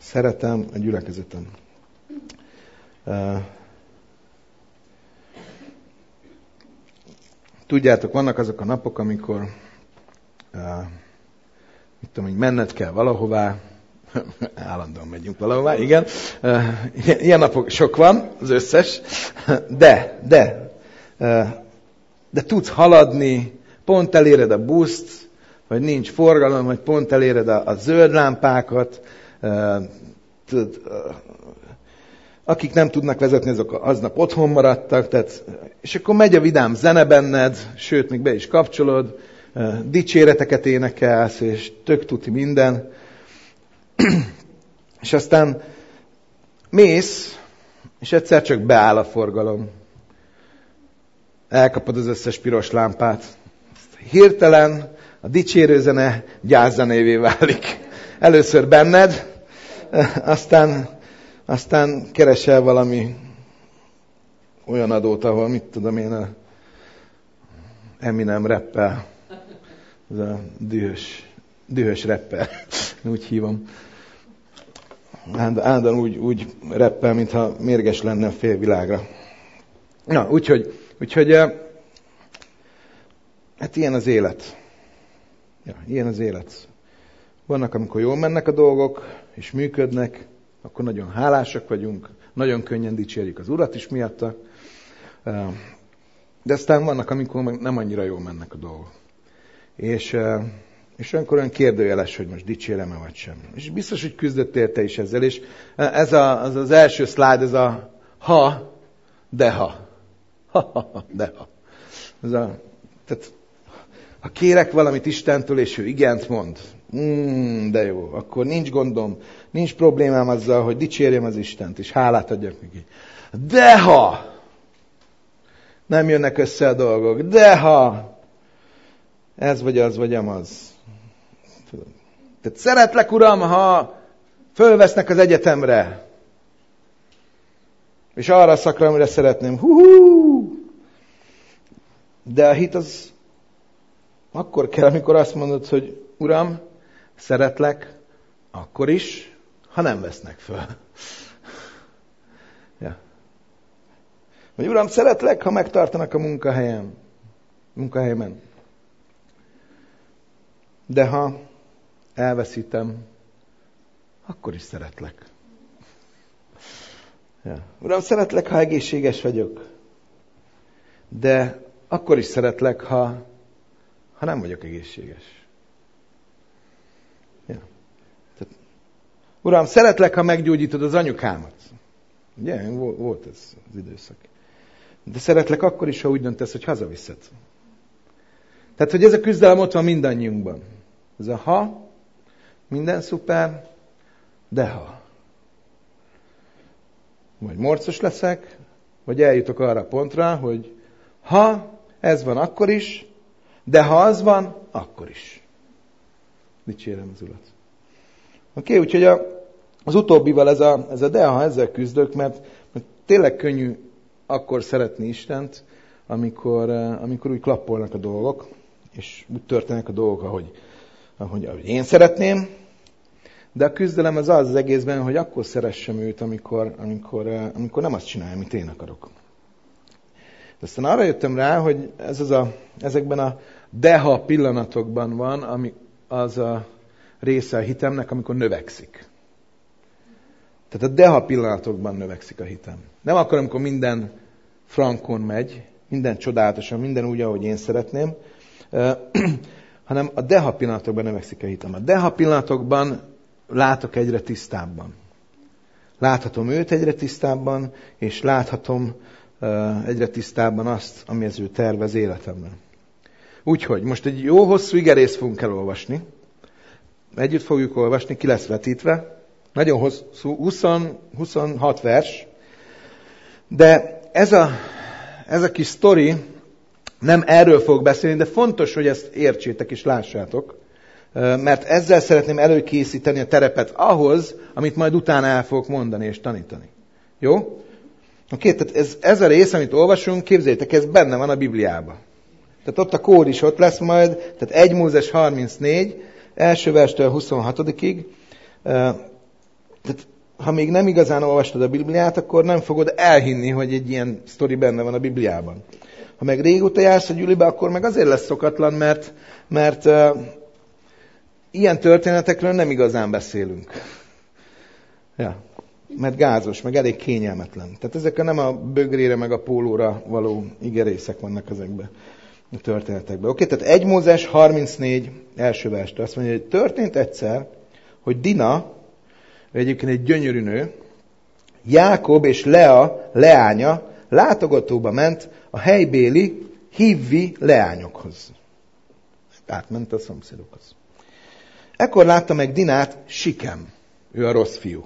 szeretem a gyülekezetem. Tudjátok, vannak azok a napok, amikor mit tudom, hogy menned kell valahová, állandóan megyünk valahová, igen. Ilyen napok sok van, az összes, de tudsz haladni, pont eléred a buszt, vagy nincs forgalom, vagy pont eléred a zöld lámpákat. Akik nem tudnak vezetni, azok aznap otthon maradtak, és akkor megy a vidám zene benned, sőt, még be is kapcsolod, dicséreteket énekelsz, és tök tuti minden. És aztán mész, és egyszer csak beáll a forgalom. Elkapod az összes piros lámpát. Hirtelen a dicsérőzene gyászzenévé válik. Először benned, aztán keresel valami olyan adót, ahol mit tudom én, a Eminem rappel. Ez a dühös rappel, úgy hívom. Állandóan úgy rappel, mintha mérges lenne a félvilágra. Na, úgyhogy hát ilyen az élet. Ja, ilyen az élet. Vannak, amikor jól mennek a dolgok, és működnek, akkor nagyon hálásak vagyunk, nagyon könnyen dicsérjük az Urat is miatta. De aztán vannak, amikor nem annyira jól mennek a dolgok. És olyankor olyan kérdőjeles, hogy most dicsérem-e vagy sem. És biztos, hogy küzdöttél te is ezzel. És ez az első szlájd, ez a ha, de ha. De ha. Tehát, ha kérek valamit Istentől, és ő igent mond, de jó, akkor nincs gondom, nincs problémám azzal, hogy dicsérjem az Istent, és hálát adjak neki. De ha nem jönnek össze a dolgok, de ha ez vagy az, vagy amaz. Tehát szeretlek, Uram, ha fölvesznek az egyetemre, és arra a szakra, amire szeretném. De a hit az akkor kell, amikor azt mondod, hogy Uram, szeretlek, akkor is, ha nem vesznek föl. Ja. Vagy Uram, szeretlek, ha megtartanak a munkahelyemen. De ha elveszítem, akkor is szeretlek. Ja. Uram, szeretlek, ha egészséges vagyok. De akkor is szeretlek, ha nem vagyok egészséges. Ja. Tehát, Uram, szeretlek, ha meggyógyítod az anyukámat. Ugye, volt ez az időszak. De szeretlek akkor is, ha úgy döntesz, hogy hazaviszed. Tehát, hogy ez a küzdelem ott van mindannyiunkban. Ez a ha, minden szuper, de ha. Vagy morcos leszek, vagy eljutok arra a pontra, hogy ha ez van, akkor is, de ha az van, akkor is. Dicsérem az Urat. Oké, úgyhogy az utóbbival ez a de ha, ezzel küzdök, mert tényleg könnyű akkor szeretni Istent, amikor úgy klappolnak a dolgok, és úgy történnek a dolgok, ahogy én szeretném, de a küzdelem az egészben, hogy akkor szeressem őt, amikor nem azt csinálja, amit én akarok. De aztán arra jöttem rá, hogy ezekben a deha pillanatokban van, ami az a része a hitemnek, amikor növekszik. Tehát a deha pillanatokban növekszik a hitem. Nem akkor, amikor minden frankon megy, minden csodálatosan, minden úgy, ahogy én szeretném, hanem a deha pillanatokban növekszik a hitem. A deha pillanatokban látok egyre tisztábban. Láthatom őt egyre tisztábban, és láthatom egyre tisztábban azt, ami az ő tervez életemben. Úgyhogy most egy jó hosszú igerészt fogunk elolvasni. Együtt fogjuk olvasni, ki lesz vetítve. Nagyon hosszú, 26 vers. De ez a kis sztori nem erről fog beszélni, de fontos, hogy ezt értsétek és lássátok. Mert ezzel szeretném előkészíteni a terepet ahhoz, amit majd utána el fogok mondani és tanítani. Jó? Oké, tehát ez a rész, amit olvasunk, képzeljétek, ez benne van a Bibliában. Tehát ott a kód is ott lesz majd, tehát 1 Mózes 34, első verstől 26-ig. Tehát, ha még nem igazán olvastad a Bibliát, akkor nem fogod elhinni, hogy egy ilyen sztori benne van a Bibliában. Ha meg régóta jársz a gyülibe, akkor meg azért lesz szokatlan, mert ilyen történetekről nem igazán beszélünk. Ja, mert gázos, meg elég kényelmetlen. Tehát ezek nem a bögrére, meg a pólóra való igerészek vannak ezekben a történetekben. Oké, tehát 1 Mózes 34 első verstől azt mondja, hogy történt egyszer, hogy Dina, egyébként egy gyönyörű nő, Jákob és Lea leánya látogatóba ment a helybéli hívvi leányokhoz. Átment a szomszédokhoz. Ekkor látta meg Dinát Sikem, ő a rossz fiú.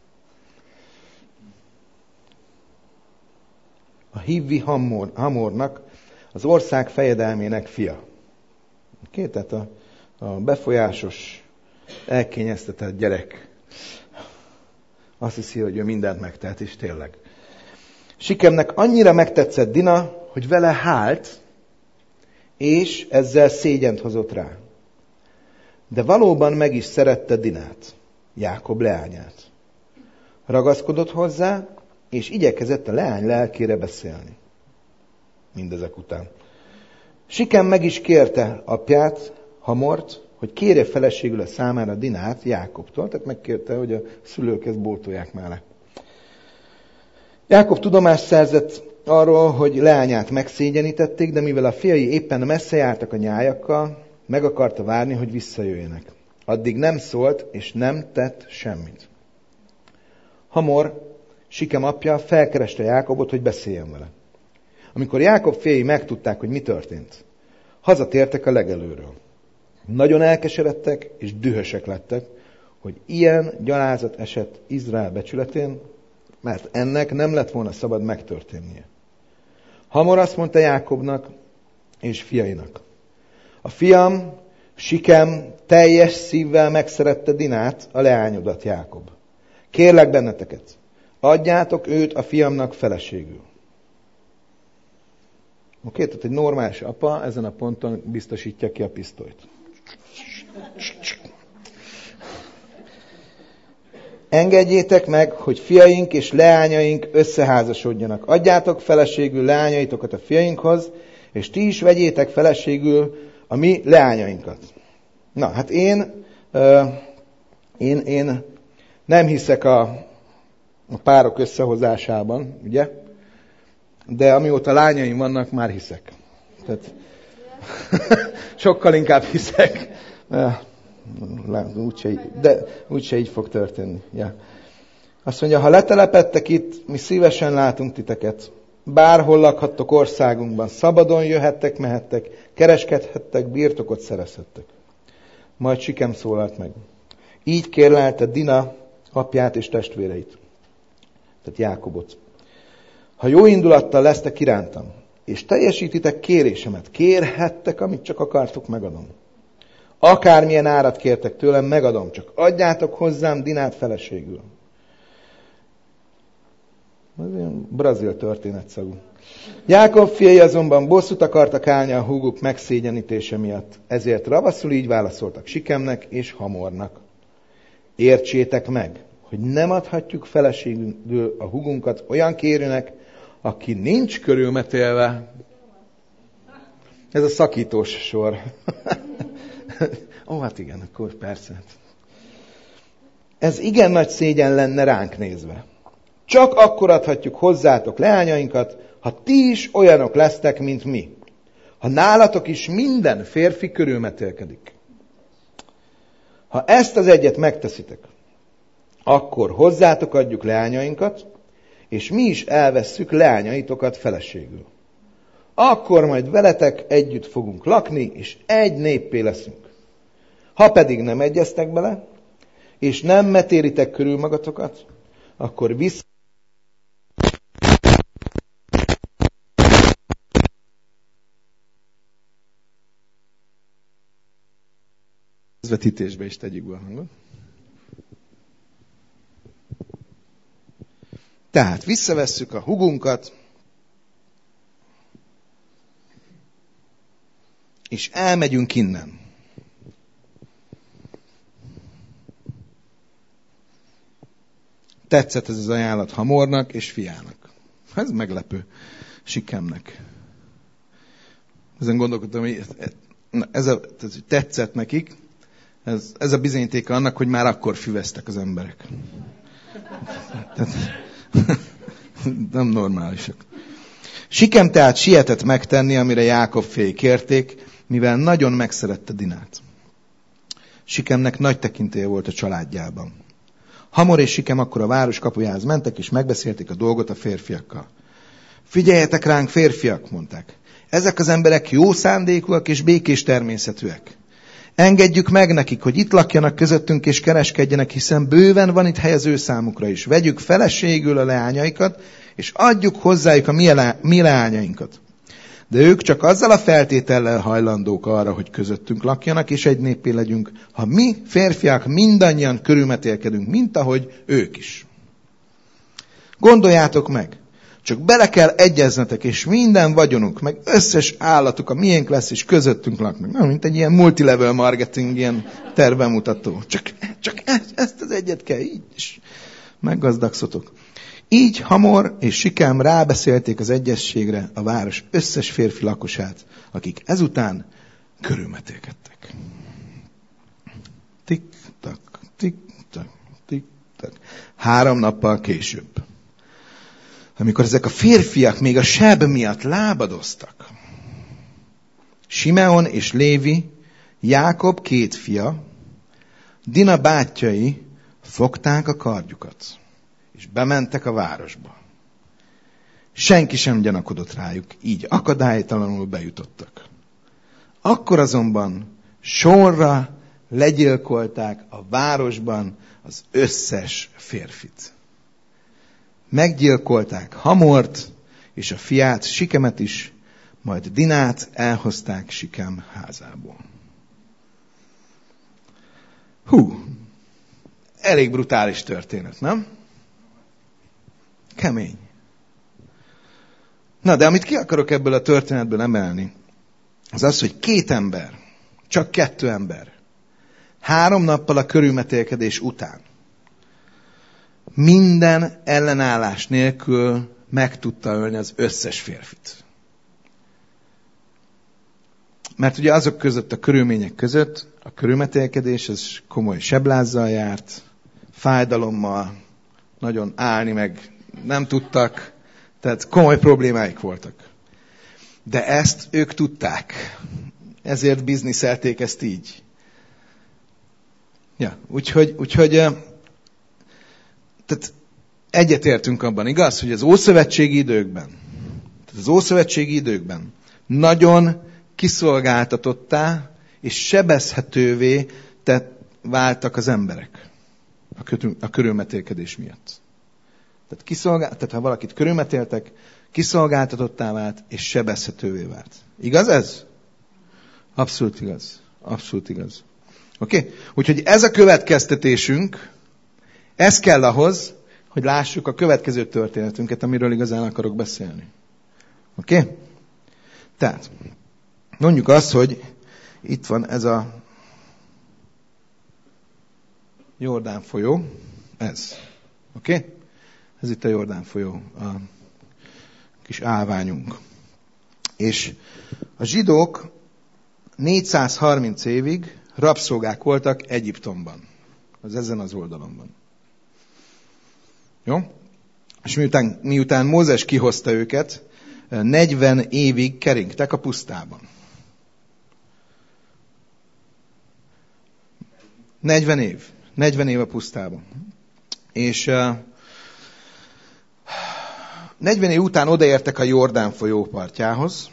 A hívvi Hamornak, az ország fejedelmének fia. Tehát a befolyásos, elkényeztetett gyerek azt hiszi, hogy ő mindent megtehet, és tényleg. Sikemnek annyira megtetszett Dina, hogy vele hált, és ezzel szégyent hozott rá. De valóban meg is szerette Dinát, Jákob leányát. Ragaszkodott hozzá, és igyekezett a leány lelkére beszélni. Mindezek után. Sikem meg is kérte apját, Hamort, hogy kérje feleségül a számára Dinát Jákobtól, tehát megkérte, hogy a szülők ezt bóltolják mellé. Jákob tudomást szerzett arról, hogy leányát megszégyenítették, de mivel a fiai éppen messze jártak a nyájakkal, meg akarta várni, hogy visszajöjjenek. Addig nem szólt, és nem tett semmit. Hamor, Sikem apja felkereste Jákobot, hogy beszéljen vele. Amikor Jákob fiai megtudták, hogy mi történt, hazatértek a legelőről. Nagyon elkeseredtek és dühösek lettek, hogy ilyen gyalázat esett Izrael becsületén, mert ennek nem lett volna szabad megtörténnie. Hamor azt mondta Jákobnak és fiainak: a fiam, Sikem teljes szívvel megszerette Dinát, a leányodat, Jákob. Kérlek benneteket, adjátok őt a fiamnak feleségül. Oké, tehát egy normális apa ezen a ponton biztosítja ki a pisztolyt. Engedjétek meg, hogy fiaink és leányaink összeházasodjanak. Adjátok feleségül leányaitokat a fiainkhoz, és ti is vegyétek feleségül a mi leányainkat. Na, hát én nem hiszek a párok összehozásában, ugye? De amióta lányaim vannak, már hiszek. Tehát sokkal inkább hiszek. Úgyse így fog történni. Ja. Azt mondja, ha letelepedtek itt, mi szívesen látunk titeket. Bárhol lakhattok országunkban, szabadon jöhettek, mehettek, kereskedhettek, birtokot szerezhettek. Majd Sikem szólalt meg. Így kérlelte Dina apját és testvéreit. Tehát Jákobot. Ha jó indulattal lesztek irántam, és teljesítitek kérésemet, kérhettek, amit csak akartok, megadom. Akármilyen árat kértek tőlem, megadom, csak adjátok hozzám Dinát feleségül. Ez ilyen brazil történetszagú. Jákob fiai azonban bosszút akartak állni a húguk megszégyenítése miatt, ezért ravaszul így válaszoltak Sikemnek és Hamornak. Értsétek meg, hogy nem adhatjuk feleségül a húgunkat olyan kérőnek, aki nincs körülmetélve. Ez a szakítós sor. Ó, hát igen, akkor persze. Ez igen nagy szégyen lenne ránk nézve. Csak akkor adhatjuk hozzátok leányainkat, ha ti is olyanok lesztek, mint mi. Ha nálatok is minden férfi körülmetélkedik. Ha ezt az egyet megteszitek, akkor hozzátok adjuk leányainkat, és mi is elvesszük leányaitokat feleségül. Akkor majd veletek együtt fogunk lakni, és egy néppé leszünk. Ha pedig nem egyeztek bele, és nem metéritek körül magatokat, akkor közvetítésbe is tegyük be a hangot. Tehát visszavesszük a húgunkat, és elmegyünk innen. tetszett ez az ajánlat Hamornak és fiának. Ez meglepő Sikemnek. Ezen gondolkodtam, hogy ez tetszett nekik, ez a bizonyítéka annak, hogy már akkor füveztek az emberek. Tehát, nem normálisak. Sikem tehát sietett megtenni, amire Jákob fiai kérték, mivel nagyon megszerette Dinát. Sikemnek nagy tekintélye volt a családjában. Hamor és Sikem akkor a város kapujához mentek, és megbeszélték a dolgot a férfiakkal. Figyeljetek ránk, férfiak, mondták. Ezek az emberek jó szándékúak és békés természetűek. Engedjük meg nekik, hogy itt lakjanak közöttünk és kereskedjenek, hiszen bőven van itt hely az ő számukra is. Vegyük feleségül a leányaikat, és adjuk hozzájuk a mi leányainkat. De ők csak azzal a feltétellel hajlandók arra, hogy közöttünk lakjanak, és egy néppé legyünk, ha mi férfiak mindannyian körülmetélkedünk, mint ahogy ők is. Gondoljátok meg, csak bele kell egyeznetek, és minden vagyonunk, meg összes állatuk a miénk lesz, és közöttünk laknak. Nem, mint egy ilyen multilevel marketing, ilyen tervemutató. Csak ezt az egyet kell így, és meggazdagszotok. Így Hamor és Sikem rábeszélték az egyességre a város összes férfi lakosát, akik ezután körülmetélkedtek. Tik-tak, tik-tak, tik-tak. 3 nappal később, amikor ezek a férfiak még a seb miatt lábadoztak, Simeon és Lévi, Jákob 2 fia, Dina bátyjai fogták a kardjukat, és bementek a városba. Senki sem gyanakodott rájuk, így akadálytalanul bejutottak. Akkor azonban sorra legyilkolták a városban az összes férfit. Meggyilkolták Hamort és a fiát, Sikemet is, majd Dinát elhozták Sikem házából. Elég brutális történet, nem? Kemény. Na, de amit ki akarok ebből a történetből emelni, az az, hogy 2 ember, csak 2 ember, 3 nappal a körülmetélkedés után minden ellenállás nélkül meg tudta ölni az összes férfit. Mert ugye azok között, a körülmények között a körülmetélkedés, ez komoly seblázzal járt, fájdalommal, nagyon állni meg nem tudtak, tehát komoly problémáik voltak. De ezt ők tudták. Ezért bizniszelték ezt így. Ja, úgyhogy tehát egyetértünk abban, igaz, hogy az ószövetségi időkben nagyon kiszolgáltatottá és sebezhetővé váltak az emberek a körülmetélkedés miatt. Tehát ha valakit körülmetéltek, kiszolgáltatottá vált és sebezhetővé vált. Igaz ez? Abszolút igaz. Abszolút igaz. Oké? Úgyhogy ez a következtetésünk, ez kell ahhoz, hogy lássuk a következő történetünket, amiről igazán akarok beszélni. Oké? Tehát, mondjuk azt, hogy itt van ez a Jordán folyó, ez. Oké? Ez itt a Jordán folyó, a kis állványunk. És a zsidók 430 évig rabszolgák voltak Egyiptomban. Az ezen az oldalon van. Jó? És miután Mózes kihozta őket, 40 évig keringtek a pusztában. 40 év. 40 év a pusztában. És 40 év után odaértek a Jordán folyó partjához,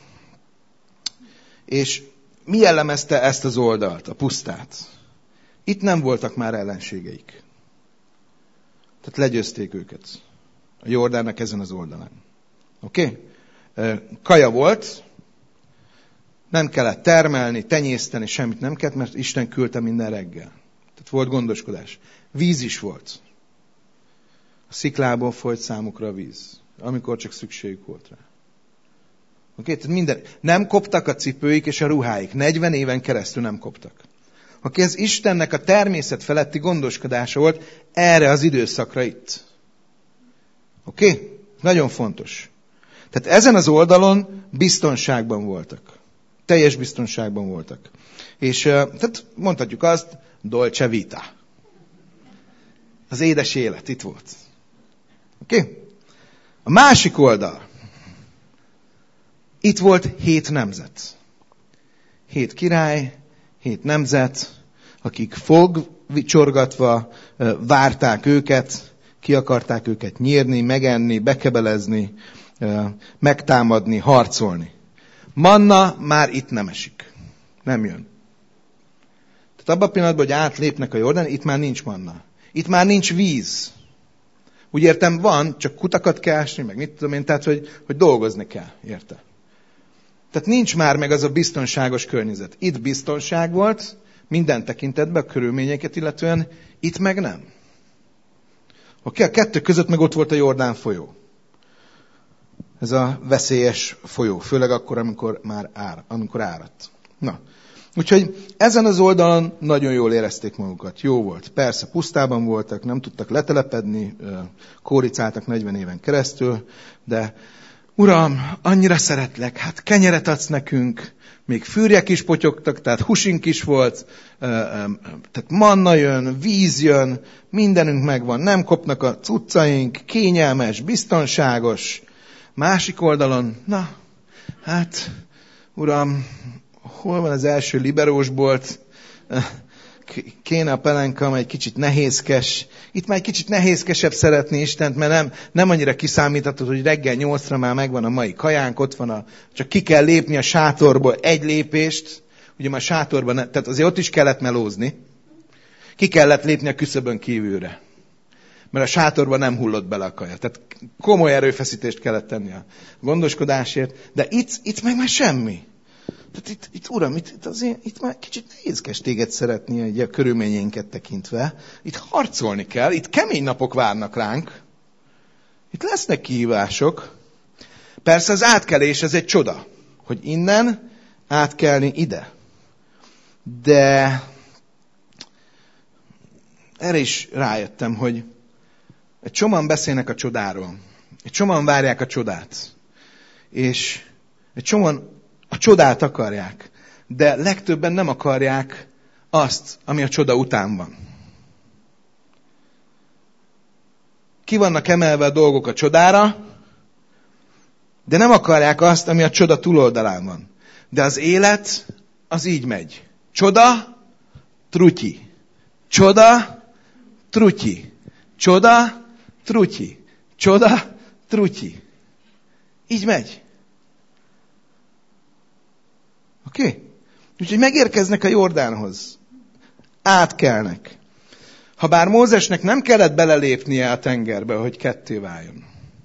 és mi jellemezte ezt az oldalt, a pusztát? Itt nem voltak már ellenségeik. Tehát legyőzték őket. A Jordánnak ezen az oldalán. Oké? Kaja volt, nem kellett termelni, tenyészteni, semmit nem kellett, mert Isten küldte minden reggel. Tehát volt gondoskodás. Víz is volt. A sziklából folyt számukra a víz, amikor csak szükségük volt rá. Oké? Tehát minden. Nem koptak a cipőik és a ruháik. 40 éven keresztül nem koptak. Ez Istennek a természet feletti gondoskodása volt erre az időszakra itt. Oké? Nagyon fontos. Tehát ezen az oldalon biztonságban voltak. Teljes biztonságban voltak. És tehát mondhatjuk azt, dolce vita. Az édes élet itt volt. Oké? A másik oldal. Itt volt 7 nemzet. 7 király, 7 nemzet, akik fogcsorgatva várták őket, ki akarták őket nyírni, megenni, bekebelezni, megtámadni, harcolni. Manna már itt nem esik. Nem jön. Tehát abban a pillanatban, hogy átlépnek a Jordán, itt már nincs manna. Itt már nincs víz. Úgy értem, van, csak kutakat kell ásni, meg mit tudom én, tehát, hogy dolgozni kell, érte? Tehát nincs már meg az a biztonságos környezet. Itt biztonság volt, minden tekintetben, a körülményeket illetően, itt meg nem. Oké, a kettő között meg ott volt a Jordán folyó. Ez a veszélyes folyó, főleg akkor, amikor áradt. Na, úgyhogy ezen az oldalon nagyon jól érezték magukat. Jó volt. Persze, pusztában voltak, nem tudtak letelepedni, kóricáltak 40 éven keresztül, de Uram, annyira szeretlek, hát kenyeret adsz nekünk, még fűrjek is potyogtak, tehát húsink is volt, tehát manna jön, víz jön, mindenünk megvan, nem kopnak a cuccaink, kényelmes, biztonságos. Másik oldalon, na, hát, Uram, hol van az első liberósbolt? Kéne a pelenka, amely egy kicsit nehézkes. Itt már egy kicsit nehézkesebb szeretni Istent, mert nem annyira kiszámíthatod, hogy reggel 8-ra már megvan a mai kajánk, ott van csak ki kell lépni a sátorból egy lépést. Ugye már sátorban, tehát azért ott is kellett melózni. Ki kellett lépni a küszöbön kívülre. Mert a sátorban nem hullott bele a kaja. Tehát komoly erőfeszítést kellett tenni a gondoskodásért. De itt meg már semmi. Tehát itt Uram, itt már kicsit nehézkes téged szeretni egy a körülményeinket tekintve. Itt harcolni kell, itt kemény napok várnak ránk. Itt lesznek kihívások. Persze az átkelés, ez egy csoda, hogy innen átkelni ide. De erre is rájöttem, hogy egy csomóan beszélnek a csodáról. Egy csomóan várják a csodát. És egy csomóan a csodát akarják, de legtöbben nem akarják azt, ami a csoda után van. Ki vannak emelve a dolgok a csodára, de nem akarják azt, ami a csoda túloldalán van. De az élet, az így megy. Csoda, trutyi. Csoda, trutyi. Csoda, trutyi. Csoda, trutyi. Így megy. Oké? Úgyhogy megérkeznek a Jordánhoz. Átkelnek. Habár Mózesnek nem kellett belelépnie a tengerbe, hogy ketté váljon.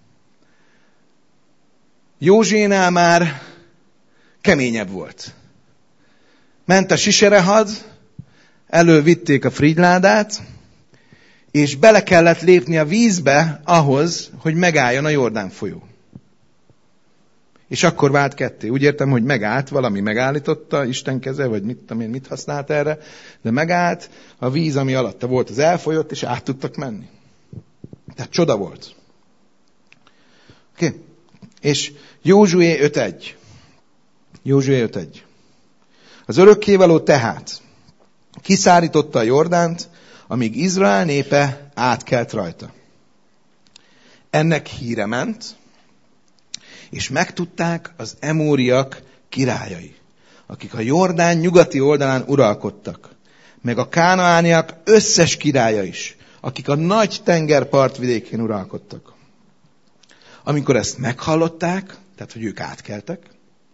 Józsénál már keményebb volt. Ment a siserehad, elővitték a frigyládát, és bele kellett lépni a vízbe ahhoz, hogy megálljon a Jordán folyó. És akkor vált ketté. Úgy értem, hogy megállt, valami megállította, Isten keze, vagy mit használt erre, de megállt, a víz, ami alatta volt, az elfolyott, és át tudtak menni. Tehát csoda volt. Oké? És Józsué 5.1. Józsué 5.1. Az örökkévaló tehát kiszárította a Jordánt, amíg Izrael népe átkelt rajta. Ennek híre ment, és megtudták az emóriak királyai, akik a Jordán nyugati oldalán uralkodtak, meg a kánaániak összes királya is, akik a nagy tenger partvidékén uralkodtak. Amikor ezt meghallották, tehát hogy ők átkeltek,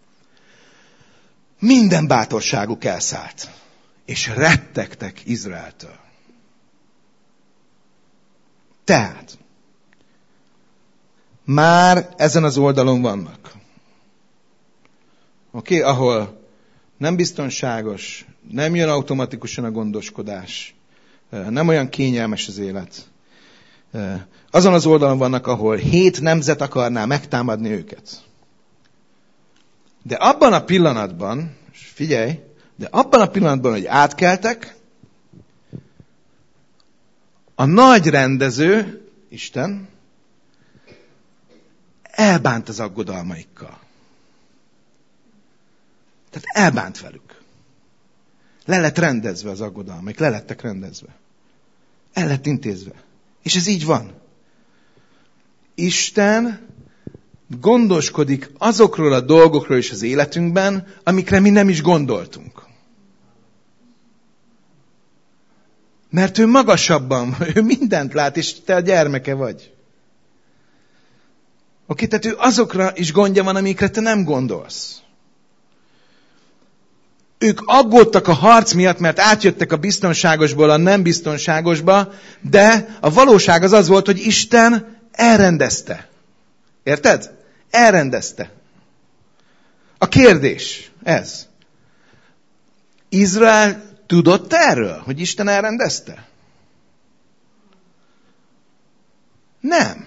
minden bátorságuk elszállt, és rettegtek Izraeltől. Tehát már ezen az oldalon vannak. Oké? Ahol nem biztonságos, nem jön automatikusan a gondoskodás, nem olyan kényelmes az élet. Azon az oldalon vannak, ahol 7 nemzet akarná megtámadni őket. De abban a pillanatban, figyelj, de abban a pillanatban, hogy átkeltek, a nagy rendező, Isten, elbánt az aggodalmaikkal. Tehát elbánt velük. Le lett rendezve az aggodalmaik, le lettek rendezve. El lett intézve. És ez így van. Isten gondoskodik azokról a dolgokról is az életünkben, amikre mi nem is gondoltunk. Mert ő magasabban, ő mindent lát, és te a gyermeke vagy. Oké, tehát ő azokra is gondja van, amikre te nem gondolsz. Ők aggódtak a harc miatt, mert átjöttek a biztonságosból a nem biztonságosba, de a valóság az volt, hogy Isten elrendezte. Érted? Elrendezte. A kérdés ez. Izrael tudott erről, hogy Isten elrendezte? Nem.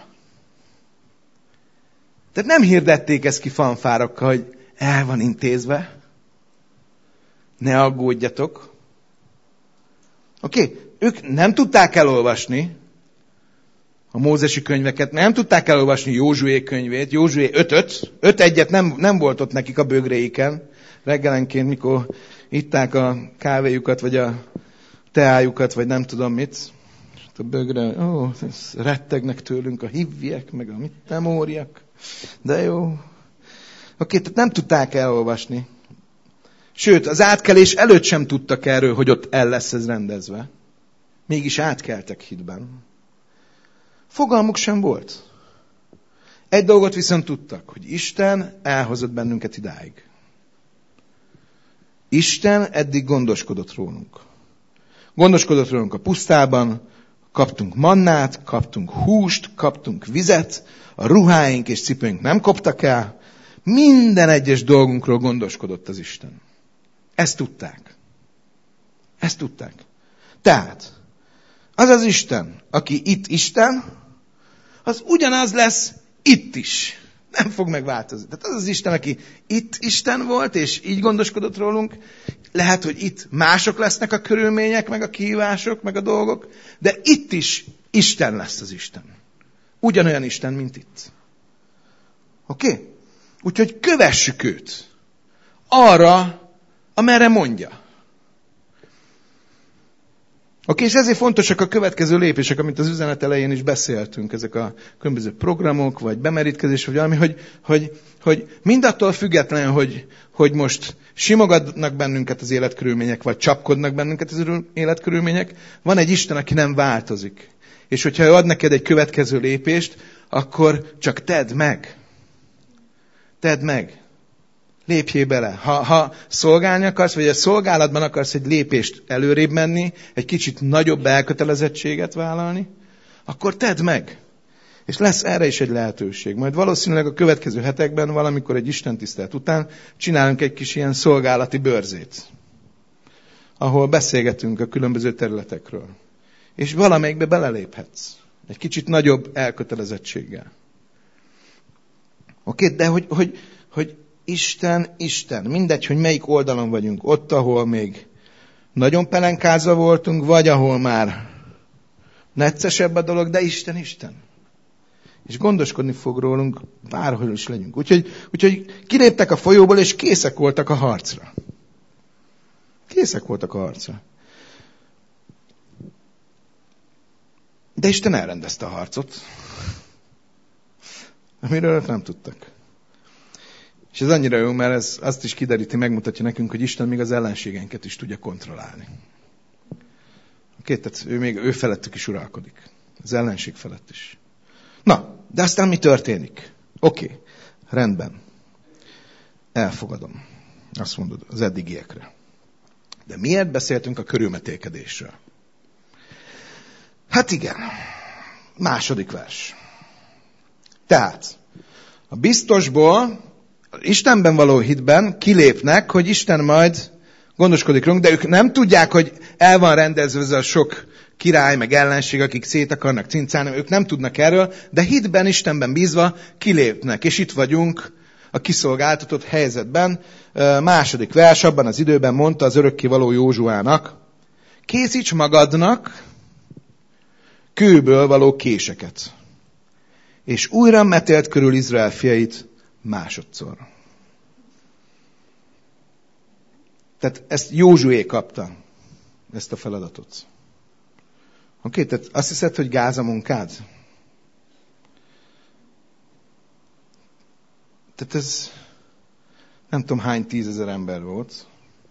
Tehát nem hirdették ezt ki fanfárokkal, hogy el van intézve. Ne aggódjatok. Oké, ők nem tudták elolvasni a mózesi könyveket, nem tudták elolvasni Józsué könyvét, Józsué 5-öt, 5-1-et nem volt ott nekik a bögréiken. Reggelenként, mikor itták a kávéjukat, vagy a teájukat, vagy nem tudom mit. A bögre, rettegnek tőlünk a hívviek, meg a memóriak. De jó. Oké, tehát nem tudták elolvasni. Sőt, az átkelés előtt sem tudtak erről, hogy ott el lesz ez rendezve. Mégis átkeltek hitben. Fogalmuk sem volt. Egy dolgot viszont tudtak, hogy Isten elhozott bennünket idáig. Isten eddig gondoskodott rólunk. Gondoskodott rólunk a pusztában, kaptunk mannát, kaptunk húst, kaptunk vizet, a ruháink és cipőink nem koptak el, minden egyes dolgunkról gondoskodott az Isten. Ezt tudták. Ezt tudták. Tehát, az az Isten, aki itt Isten, az ugyanaz lesz itt is. Nem fog megváltozni. Tehát az az Isten, aki itt Isten volt, és így gondoskodott rólunk, lehet, hogy itt mások lesznek a körülmények, meg a kihívások, meg a dolgok, de itt is Isten lesz az Isten. Ugyanolyan Isten, mint itt. Oké? Úgyhogy kövessük őt arra, amerre mondja. Oké, és ezért fontosak a következő lépések, amit az üzenet elején is beszéltünk, ezek a különböző programok, vagy bemerítkezés, vagy valami, hogy mindattól független, hogy most simogatnak bennünket az életkörülmények, vagy csapkodnak bennünket az életkörülmények, van egy Isten, aki nem változik. És hogyha ő ad neked egy következő lépést, akkor csak tedd meg. Tedd meg. Lépjél bele. Ha szolgálni akarsz, vagy a szolgálatban akarsz egy lépést előrébb menni, egy kicsit nagyobb elkötelezettséget vállalni, akkor tedd meg. És lesz erre is egy lehetőség. Majd valószínűleg a következő hetekben, valamikor egy istentisztelet után csinálunk egy kis ilyen szolgálati bőrzét, ahol beszélgetünk a különböző területekről. És valamelyikbe beleléphetsz. Egy kicsit nagyobb elkötelezettséggel. Oké, de hogy Isten, mindegy, hogy melyik oldalon vagyunk, ott, ahol még nagyon pelenkázva voltunk, vagy ahol már neccesebb a dolog, de Isten. És gondoskodni fog rólunk, bárhol is legyünk. Úgyhogy kiléptek a folyóból, és készek voltak a harcra. De Isten elrendezte a harcot, amiről nem tudtak. És ez annyira jó, mert ez azt is kideríti, megmutatja nekünk, hogy Isten még az ellenségeinket is tudja kontrollálni. Oké, tehát ő felettük is uralkodik. Az ellenség felett is. Na, de aztán mi történik? Oké, rendben. Elfogadom. Azt mondod az eddigiekre. De miért beszéltünk a körülmetélkedésről? Hát igen. Második vers. Tehát, a biztosból, Istenben való hitben kilépnek, hogy Isten majd gondoskodik rólunk, de ők nem tudják, hogy el van rendezve ez a sok király, meg ellenség, akik szét akarnak cincálni, ők nem tudnak erről, de hitben, Istenben bízva kilépnek. És itt vagyunk a kiszolgáltatott helyzetben. Második vers, abban az időben mondta az örökkévaló Józsuának, készíts magadnak kőből való késeket, és újra metélt körül Izrael fiait másodszor. Tehát ezt Józsué kapta, ezt a feladatot. Oké, tehát azt hiszed, hogy gáz a munkád? Tehát ez nem tudom hány 10 000 ember volt,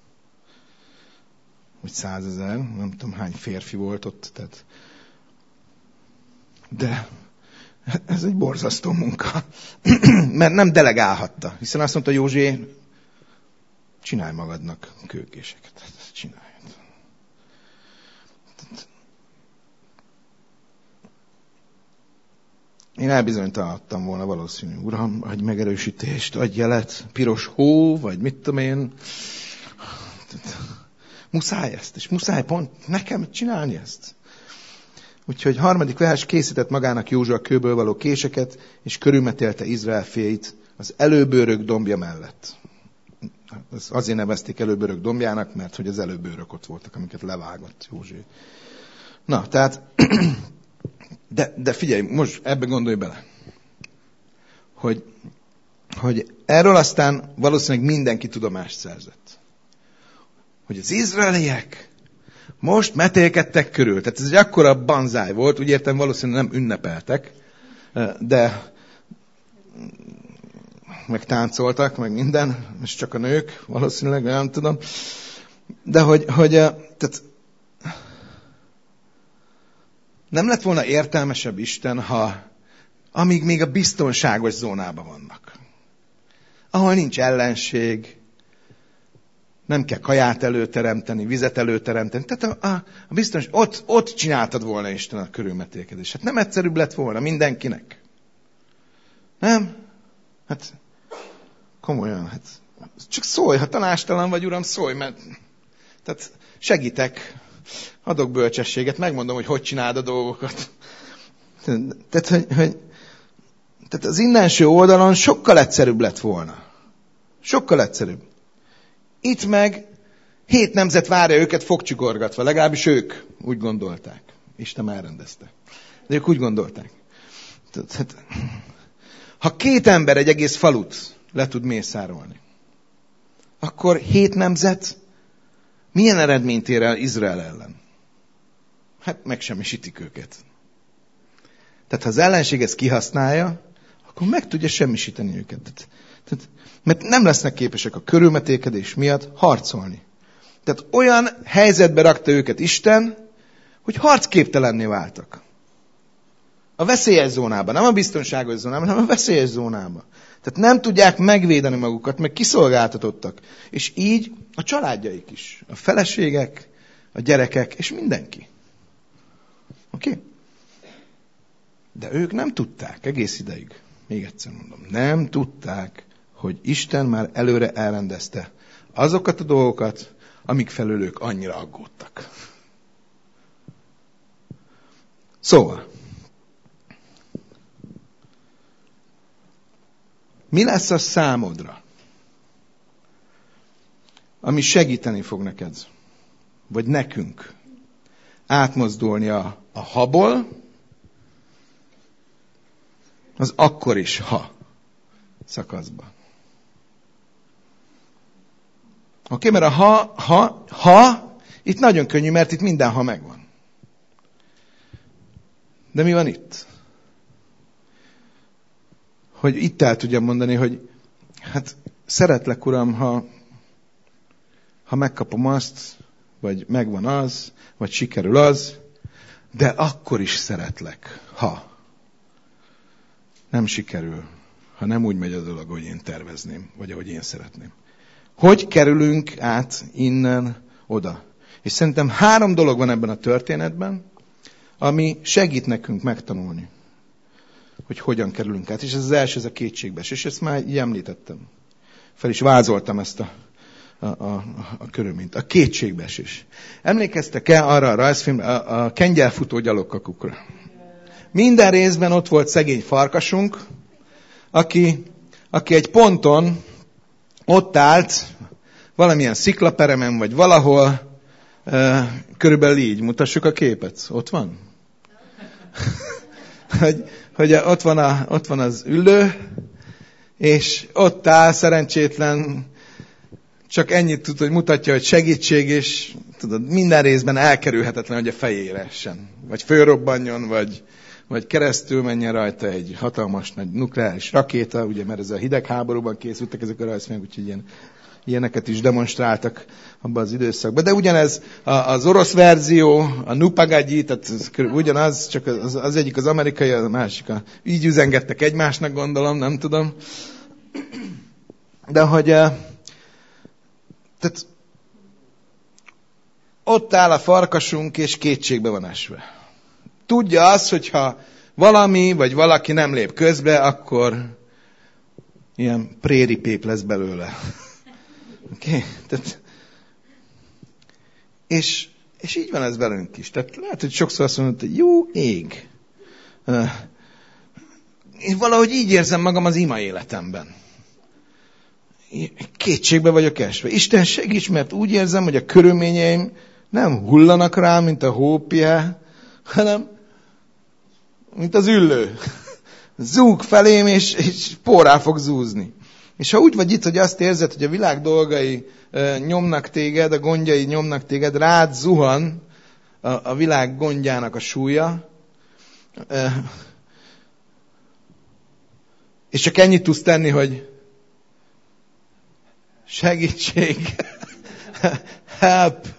vagy 100 000, nem tudom hány férfi volt ott. Tehát. De ez egy borzasztó munka, mert nem delegálhatta, hiszen azt mondta Józsué, csinálj magadnak kőkéseket. Csinálj. Én elbizonytalanodtam volna valószínű. Uram, adj megerősítést, adj jelet, piros hó, vagy mit tudom én. Muszáj ezt, és muszáj pont nekem csinálni ezt. Úgyhogy 3. vers, készített magának Józsua kőből való késeket, és körülmetélte Izrael fiait az előbőrök dombja mellett. Azért nevezték előbőrök dombjának, mert hogy az előbőrök ott voltak, amiket levágott Józsué. Na, tehát, de figyelj, most ebbe gondolj bele, hogy erről aztán valószínűleg mindenki tudomást szerzett. Hogy az izraeliek most metélkedtek körül. Tehát ez egy akkora banzáj volt, úgy értem valószínűleg nem ünnepeltek, de meg táncoltak, meg minden, és csak a nők, valószínűleg, nem tudom. De hogy tehát nem lett volna értelmesebb Isten, ha amíg még a biztonságos zónában vannak. Ahol nincs ellenség, nem kell kaját előteremteni, vizet előteremteni. Tehát a biztos, ott csináltad volna Isten a körülmetélkedést. Hát nem egyszerűbb lett volna mindenkinek. Nem? Hát komolyan, hát csak szólj, ha tanástalan vagy, Uram, szólj, mert tehát segítek, adok bölcsességet, megmondom, hogy csináld a dolgokat. Tehát az innenső oldalon sokkal egyszerűbb lett volna. Sokkal egyszerűbb. Itt meg 7 nemzet várja őket fogcsigorgatva, legalábbis ők úgy gondolták. Isten elrendezte. De ők úgy gondolták. Tehát, ha 2 ember egy egész falut le tud mészárolni, akkor 7 nemzet milyen eredményt ér el Izrael ellen? Hát megsemmisítik őket. Tehát ha az ellenség ezt kihasználja, akkor meg tudja semmisíteni őket. Tehát, mert nem lesznek képesek a körülmetélkedés miatt harcolni. Tehát olyan helyzetbe rakta őket Isten, hogy harcképtelenné váltak. A veszélyes zónában, nem a biztonságos zónában, hanem a veszélyes zónában. Tehát nem tudják megvédeni magukat, meg kiszolgáltatottak. És így a családjaik is. A feleségek, a gyerekek, és mindenki. Oké? De ők nem tudták egész ideig. Még egyszer mondom. Nem tudták, hogy Isten már előre elrendezte azokat a dolgokat, amik felől ők annyira aggódtak. Szóval, mi lesz a számodra, ami segíteni fog neked, vagy nekünk átmozdulni a haból, az akkor is ha szakaszba. Oké, mert a ha, itt nagyon könnyű, mert itt minden ha megvan. De mi van itt? Hogy itt el tudjam mondani, hogy hát szeretlek, Uram, ha megkapom azt, vagy megvan az, vagy sikerül az, de akkor is szeretlek, ha nem sikerül, ha nem úgy megy a dolog, ahogy én tervezném, vagy ahogy én szeretném. Hogy kerülünk át innen oda? És szerintem 3 dolog van ebben a történetben, ami segít nekünk megtanulni, hogy hogyan kerülünk át. És ez az első, ez a kétségbeesés. És ezt már így említettem. Fel is vázoltam ezt a körülményt. A kétségbeesés. Emlékeztek-e arra a rajzfilmre, a kengyelfutó gyalogkakukra? Minden részben ott volt szegény farkasunk, aki egy ponton ott állt, valamilyen sziklaperemen, vagy valahol, körülbelül így. Mutassuk a képet. Ott van? hogy ott van az üllő, és ott áll szerencsétlen, csak ennyit tud, hogy mutatja, hogy segítség, és tudod, minden részben elkerülhetetlen, hogy a fejére essen. Vagy fölrobbanjon, vagy keresztül menjen rajta egy hatalmas nagy nukleáris rakéta, ugye, mert ez a hidegháborúban készültek ezek a rajzfilmek, úgyhogy ilyeneket is demonstráltak abban az időszakban. De ugyanez az orosz verzió, a Nupagagyi, tehát ugyanaz, csak az egyik az amerikai, a másik így üzengettek egymásnak, gondolom, nem tudom. De hogy tehát ott áll a farkasunk, és kétségbe van esve. Tudja azt, hogyha valami, vagy valaki nem lép közbe, akkor ilyen préripép lesz belőle. Okay? Tehát, és így van ez velünk is. Tehát lehet, hogy sokszor azt mondod, hogy jó ég. Én valahogy így érzem magam az ima életemben. Kétségbe vagyok esve. Isten segíts, mert úgy érzem, hogy a körülményeim nem hullanak rám, mint a hópje, hanem mint az üllő. Zúg felém, és porrá fog zúzni. És ha úgy vagy itt, hogy azt érzed, hogy a világ dolgai nyomnak téged, a gondjai nyomnak téged, rád zuhan a világ gondjának a súlya, és csak ennyit tudsz tenni, hogy segítség, help.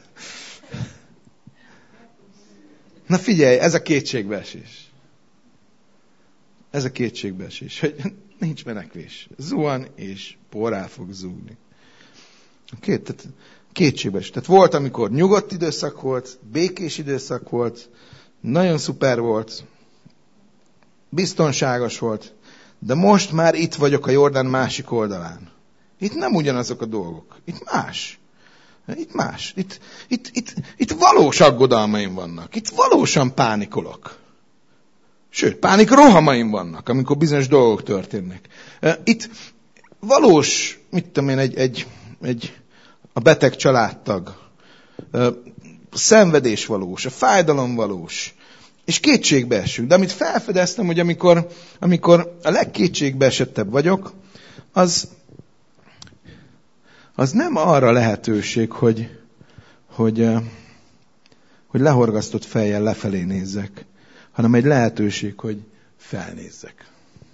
Na figyelj, ez a kétségbeesés. Ez a kétségbeesés, hogy nincs menekvés. Zuhan és porrá fog zúgni. Tehát kétségbeesés. Tehát volt, amikor nyugodt időszak volt, békés időszak volt, nagyon szuper volt, biztonságos volt, de most már itt vagyok a Jordán másik oldalán. Itt nem ugyanazok a dolgok. Itt más. Itt más. Itt valós aggodalmaim vannak. Itt valósan pánikolok. Sőt, pánik rohamaim vannak, amikor bizonyos dolgok történnek. Itt valós, mit tudom én, a beteg családtag. A szenvedés valós, a fájdalom valós. És kétségbe esünk. De amit felfedeztem, hogy amikor a legkétségbeesettebb vagyok, az nem arra lehetőség, hogy lehorgasztott fejjel lefelé nézzek, hanem egy lehetőség, hogy felnézzek.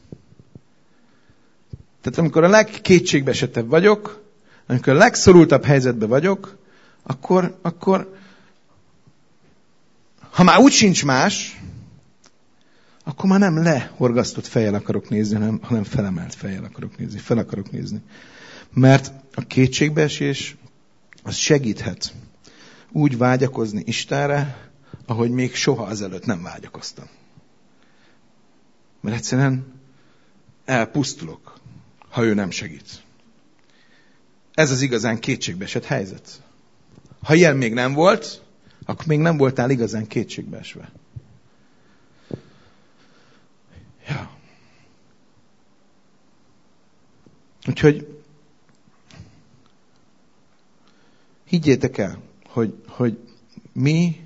Tehát amikor a legkétségbeesettebb vagyok, amikor a legszorultabb helyzetben vagyok, akkor ha már úgy sincs más, akkor már nem lehorgasztott fejjel akarok nézni, hanem felemelt fejjel akarok nézni, fel akarok nézni. Mert a kétségbeesés az segíthet úgy vágyakozni Istenre, ahogy még soha azelőtt nem vágyakoztam. Mert egyszerűen elpusztulok, ha ő nem segít. Ez az igazán kétségbeesett helyzet. Ha ilyen még nem volt, akkor még nem voltál igazán kétségbeesve. Ja. Úgyhogy higgyétek el, hogy mi,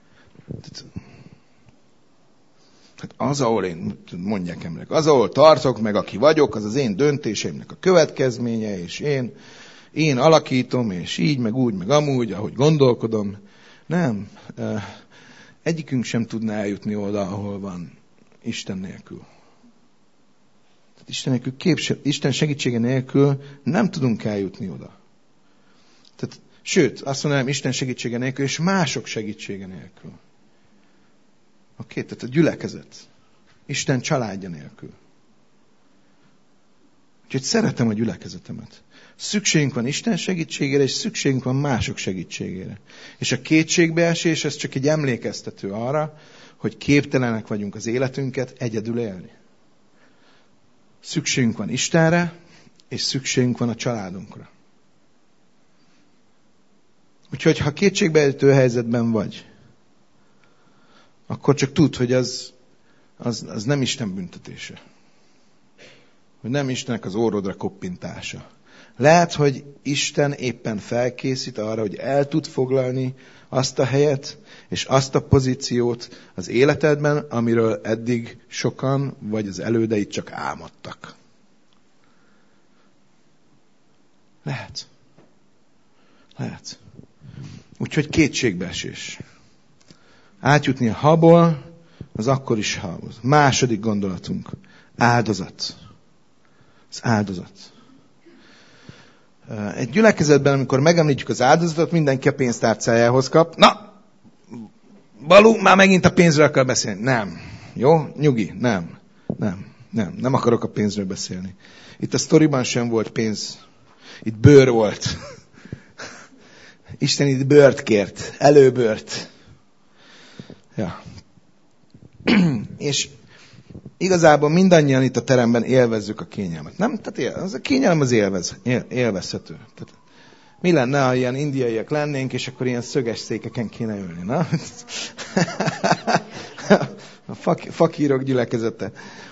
tehát az, ahol én, mondják emberek, az, ahol tartok, meg aki vagyok, az az én döntéseimnek a következménye, és én alakítom, és így, meg úgy, meg amúgy, ahogy gondolkodom. Nem. Egyikünk sem tudna eljutni oda, ahol van, Isten nélkül. Isten segítsége nélkül nem tudunk eljutni oda. Tehát, sőt, azt mondanám, Isten segítsége nélkül, és mások segítsége nélkül. Oké, tehát a gyülekezet. Isten családja nélkül. Úgyhogy szeretem a gyülekezetemet. Szükségünk van Isten segítségére, és szükségünk van mások segítségére. És a kétségbeesés, ez csak egy emlékeztető arra, hogy képtelenek vagyunk az életünket egyedül élni. Szükségünk van Istenre, és szükségünk van a családunkra. Úgyhogy, ha kétségbeejtő helyzetben vagy, akkor csak tudd, hogy az nem Isten büntetése. Hogy nem Istennek az orrodra koppintása. Lehet, hogy Isten éppen felkészít arra, hogy el tud foglalni azt a helyet, és azt a pozíciót az életedben, amiről eddig sokan, vagy az elődeid csak álmodtak. Lehet. Úgyhogy kétségbeesés. Átjutni a habból, az akkor is habhoz. Második gondolatunk. Áldozat. Az áldozat. Egy gyülekezetben, amikor megemlítjük az áldozatot, mindenki a pénztárcájához kap. Na, Balú, már megint a pénzről akar beszélni. Nem. Jó? Nyugi. Nem akarok a pénzről beszélni. Itt a sztoriban sem volt pénz. Itt bőr volt. Isten itt bőrt kért. Előbőrt. Ja. És igazából mindannyian itt a teremben élvezzük a kényelmet. Nem? Tehát az a kényelem az élvezhető. Tehát mi lenne, ha ilyen indiaiak lennénk, és akkor ilyen szöges székeken kéne ülni, na? A fakírok gyülekezete.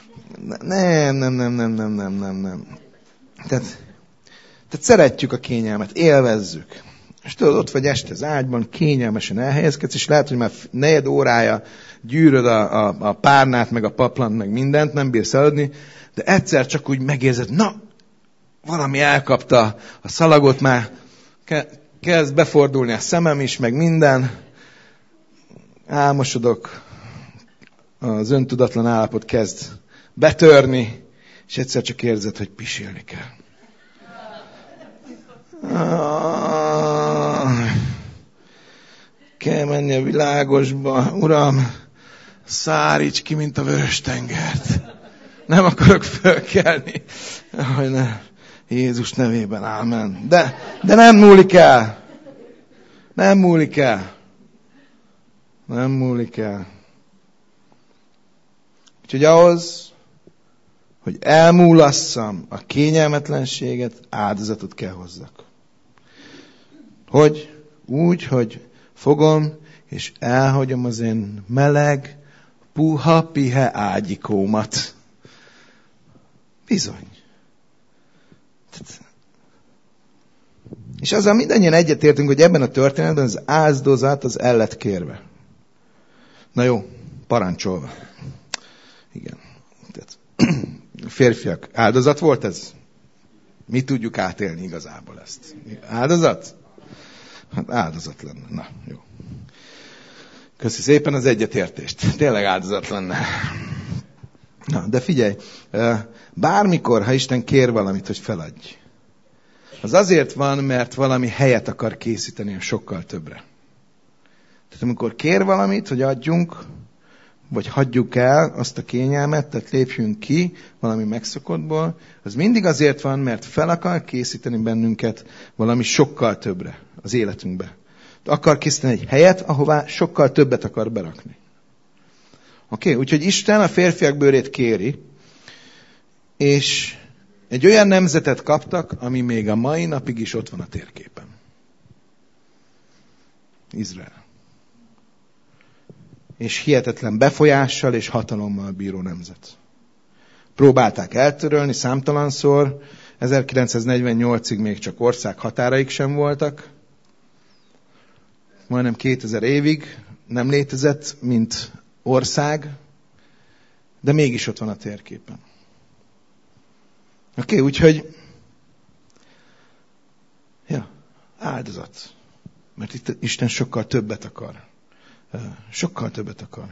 Nem. Tehát szeretjük a kényelmet, élvezzük. És tudod, ott vagy este az ágyban, kényelmesen elhelyezkedsz, és lehet, hogy már 4 órája gyűröd a párnát, meg a paplant, meg mindent, nem bírsz aludni, de egyszer csak úgy megérzed, na, valami elkapta a szalagot, már kezd befordulni a szemem is, meg minden. Álmosodok, az öntudatlan állapot kezd betörni, és egyszer csak érzed, hogy pisilni kell. Kell menni a világosba, Uram, száríts ki, mint a Vörös-tengert. Nem akarok fölkelni. Hogy ne. Jézus nevében, ámen. De nem múlik el. Nem múlik el. Úgyhogy ahhoz, hogy elmúlasszam a kényelmetlenséget, áldozatot kell hozzak. Hogy? Úgy, hogy fogom, és elhagyom az én meleg, puha, pihe ágyikómat. Bizony. És azzal mindannyian egyetértünk, hogy ebben a történetben az áldozat az el lett kérve. Na jó, parancsolva. Igen. Tehát, férfiak, áldozat volt ez? Mi tudjuk átélni igazából ezt? Áldozat? Hát áldozat lenne. Na, jó. Köszi szépen az egyetértést. Tényleg áldozat lenne. Na, de figyelj, bármikor, ha Isten kér valamit, hogy feladj, az azért van, mert valami helyet akar készíteni a sokkal többre. Tehát amikor kér valamit, hogy adjunk, vagy hagyjuk el azt a kényelmet, tehát lépjünk ki valami megszokottból, az mindig azért van, mert fel akar készíteni bennünket valami sokkal többre az életünkbe. Akar készíteni egy helyet, ahová sokkal többet akar berakni. Oké? Úgyhogy Isten a férfiak bőrét kéri, és egy olyan nemzetet kaptak, ami még a mai napig is ott van a térképen. Izrael. És hihetetlen befolyással és hatalommal bíró nemzet. Próbálták eltörölni számtalanszor, 1948-ig még csak ország határaik sem voltak, majdnem 2000 évig nem létezett, mint ország, de mégis ott van a térképen. Oké, úgyhogy áldozat. Mert itt Isten sokkal többet akar. Sokkal többet akar.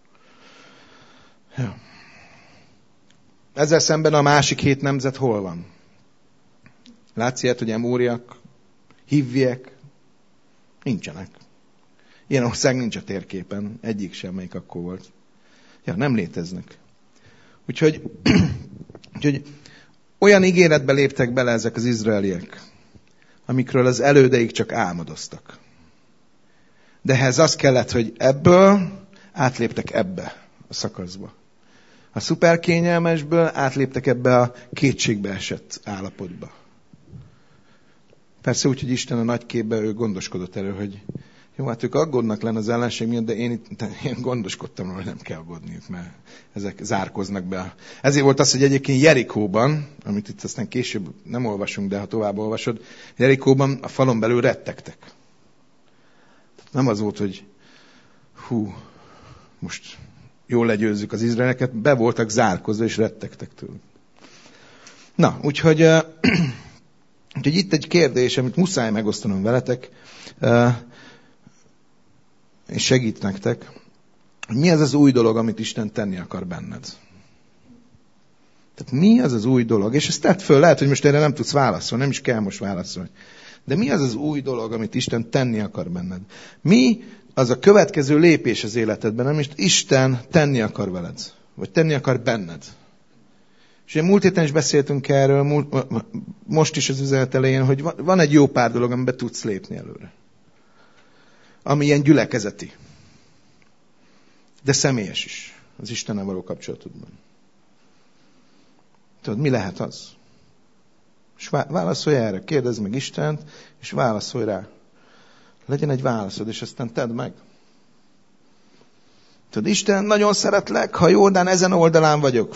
Ja. Ezzel szemben a másik 7 nemzet hol van? Látsz ilyet, hogy emóriak, hivviek? Nincsenek. Ilyen ország nincs a térképen. Egyik sem, melyik akkor volt. Ja, nem léteznek. Úgyhogy olyan ígéretbe léptek bele ezek az izraeliek, amikről az elődeik csak álmodoztak. De ehhez az kellett, hogy ebből átléptek ebbe a szakaszba. A szuperkényelmesből átléptek ebbe a kétségbe esett állapotba. Persze úgy, hogy Isten a nagy képben ő gondoskodott erről, hogy Jó, hát ők aggódnak lenne az ellenség miatt, de én gondoskodtam, hogy nem kell aggódniuk, mert ezek zárkoznak be. Ezért volt az, hogy egyébként Jerikóban, amit itt aztán később nem olvasunk, de ha tovább olvasod, Jerikóban a falon belül rettegtek. Nem az volt, hogy most jól legyőzzük az izraeleket, be voltak zárkozva és rettegtek tőlük. Na, úgyhogy itt egy kérdés, amit muszáj megosztanom veletek, és segít nektek, hogy mi az az új dolog, amit Isten tenni akar benned. Tehát mi az az új dolog? És ezt tedd föl, lehet, hogy most erre nem tudsz válaszolni, nem is kell most válaszolni. De mi az az új dolog, amit Isten tenni akar benned? Mi az a következő lépés az életedben, amit Isten tenni akar veled? Vagy tenni akar benned? És ugye múlt héten is beszéltünk erről, most is az üzenet elején, hogy van egy jó pár dolog, amiben tudsz lépni előre. Ami ilyen gyülekezeti. De személyes is. Az Istennel való kapcsolatodban. Tudod, mi lehet az? És válaszolj erre. Kérdezd meg Istent, és válaszolj rá. Legyen egy válaszod, és aztán tedd meg. Tudod, Isten, nagyon szeretlek, ha Jordán ezen oldalán vagyok.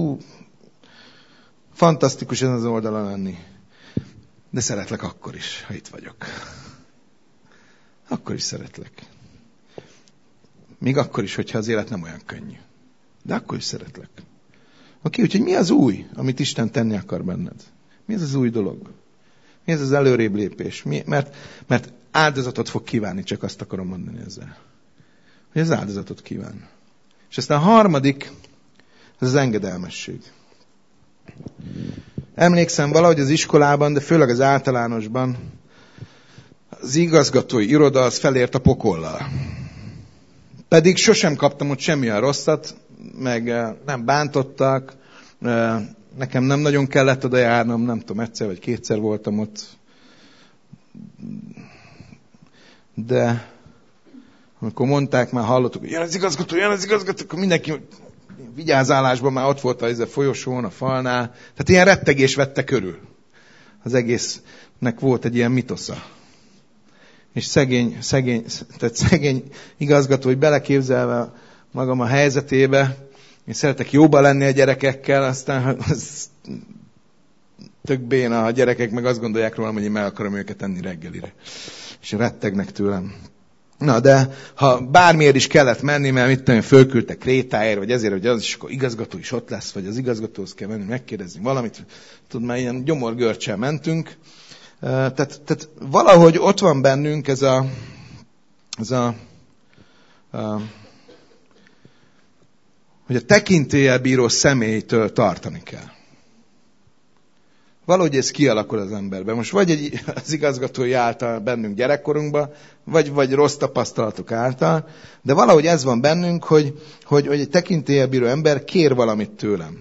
Fantasztikus ezen az oldalon lenni. De szeretlek akkor is, ha itt vagyok. Akkor is szeretlek. Még akkor is, hogyha az élet nem olyan könnyű. De akkor is szeretlek. Oké, úgyhogy mi az új, amit Isten tenni akar benned? Mi ez az új dolog? Mi ez az előrébb lépés? Mert áldozatot fog kívánni, csak azt akarom mondani ezzel. Hogy az áldozatot kíván. És aztán a harmadik, ez az engedelmesség. Emlékszem valahogy az iskolában, de főleg az általánosban, az igazgatói iroda az felért a pokollal. Pedig sosem kaptam ott semmilyen rosszat, meg nem bántottak, nekem nem nagyon kellett oda járnom, nem tudom, egyszer vagy kétszer voltam ott. De amikor mondták, már hallottuk, hogy jön az igazgató, akkor mindenki vigyázálásban már ott volt a folyosón, a falnál. Tehát ilyen rettegés vette körül. Az egésznek volt egy ilyen mitosza. És szegény igazgató, hogy beleképzelve magam a helyzetébe, én szeretek jóba lenni a gyerekekkel, aztán tök béna, a gyerekek meg azt gondolják rólam, hogy én meg akarom őket enni reggelire. És rettegnek tőlem. Na, de ha bármiért is kellett menni, mert mit tudom, fölküldtek Krétáért, vagy ezért, hogy az is akkor igazgató is ott lesz, vagy az igazgatóhoz kell menni, megkérdezni valamit. Tudod, már ilyen gyomorgörcsel mentünk. Tehát valahogy ott van bennünk ez a hogy a tekintéllyel bíró személytől tartani kell. Valahogy ez kialakul az emberben. Most vagy az igazgatói által bennünk gyerekkorunkban, vagy rossz tapasztalatok által, de valahogy ez van bennünk, hogy egy tekintéllyel bíró ember kér valamit tőlem.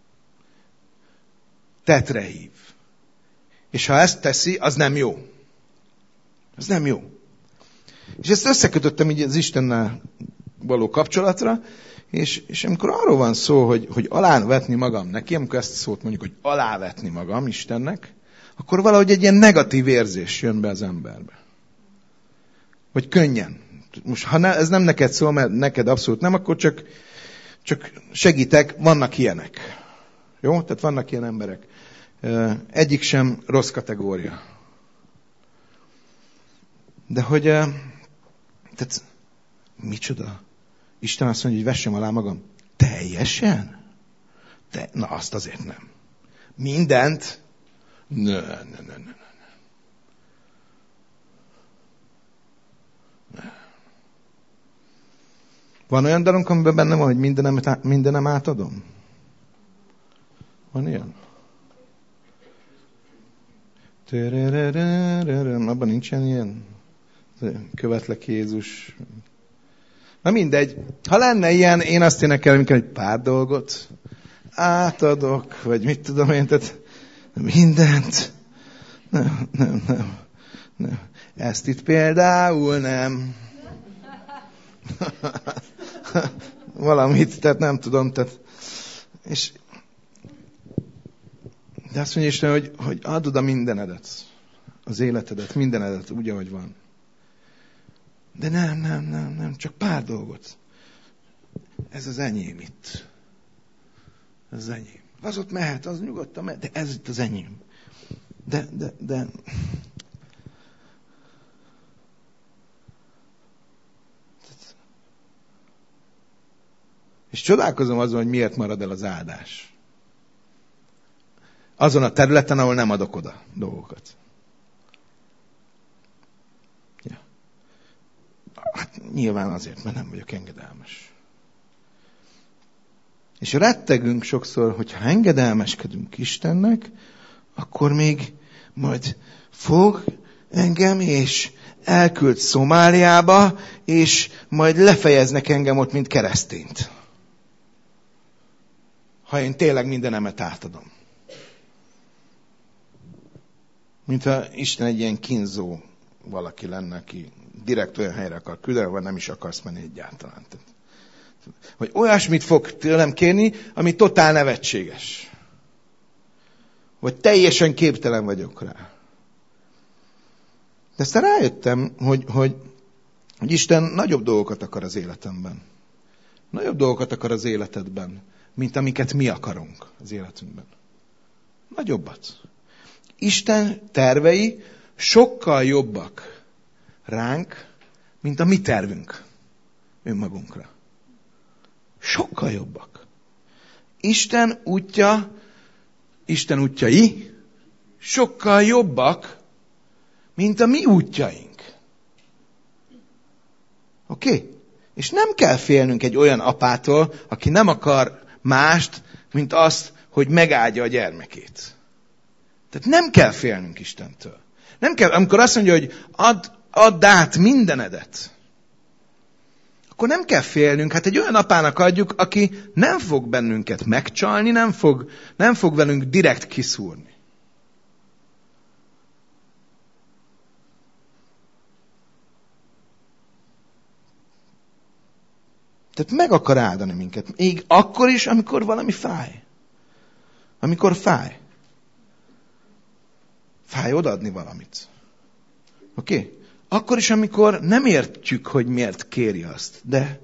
Tetre hív. És ha ezt teszi, az nem jó. Ez nem jó. És ezt összekötöttem így az Istennel való kapcsolatra, és amikor arról van szó, hogy alávetni magam neki, amikor ezt a szót mondjuk, hogy alávetni magam Istennek, akkor valahogy egy ilyen negatív érzés jön be az emberbe. Vagy könnyen. Most ha ez nem neked szól, mert neked abszolút nem, akkor csak segítek, vannak ilyenek. Jó? Tehát vannak ilyen emberek. Egyik sem rossz kategória. De hogy, tehát micsoda? Isten azt mondja, hogy vessem alá magam. Teljesen? Na, azt azért nem. Mindent? Ne. Van olyan dalunk, amiben benne van, hogy mindenem átadom? Van ilyen? Abban nincsen ilyen? Követlek Jézus. Na mindegy. Ha lenne ilyen, én azt énekelem, hogy pár dolgot átadok, vagy mit tudom én, tehát mindent. Nem. Ezt itt például nem. Valamit, tehát nem tudom, tehát. De azt mondja Isten, hogy add oda mindenedet, az életedet, mindenedet úgy, ahogy van. De nem, csak pár dolgot. Ez az enyém itt. Ez az enyém. Az ott mehet, az nyugodtan mehet, de ez itt az enyém. De... És csodálkozom azon, hogy miért marad el az áldás. Azon a területen, ahol nem adok oda dolgokat. Ja. Hát nyilván azért, mert nem vagyok engedelmes. És rettegünk sokszor, hogyha engedelmeskedünk Istennek, akkor még majd fog engem, és elküld Szomáliába, és majd lefejeznek engem ott, mint keresztényt. Ha én tényleg mindenemet átadom. Mintha Isten egy ilyen kínzó valaki lenne, aki direkt olyan helyre akar küldeni, vagy nem is akarsz menni egyáltalán. Vagy olyasmit fog tőlem kérni, ami totál nevetséges. Vagy teljesen képtelen vagyok rá. De aztán rájöttem, hogy Isten nagyobb dolgokat akar az életemben. Nagyobb dolgokat akar az életedben, mint amiket mi akarunk az életünkben. Nagyobbat. Isten tervei sokkal jobbak ránk, mint a mi tervünk önmagunkra. Sokkal jobbak. Isten útjai sokkal jobbak, mint a mi útjaink. Oké? És nem kell félnünk egy olyan apától, aki nem akar mást, mint azt, hogy megáldja a gyermekét. Tehát nem kell félnünk Istentől. Nem kell, amikor azt mondja, hogy add át mindenedet, akkor nem kell félnünk. Hát egy olyan apának adjuk, aki nem fog bennünket megcsalni, nem fog velünk direkt kiszúrni. Tehát meg akar áldani minket. Még akkor is, amikor valami fáj. Amikor fáj. Fáj odaadni valamit. Oké? Akkor is, amikor nem értjük, hogy miért kéri azt. De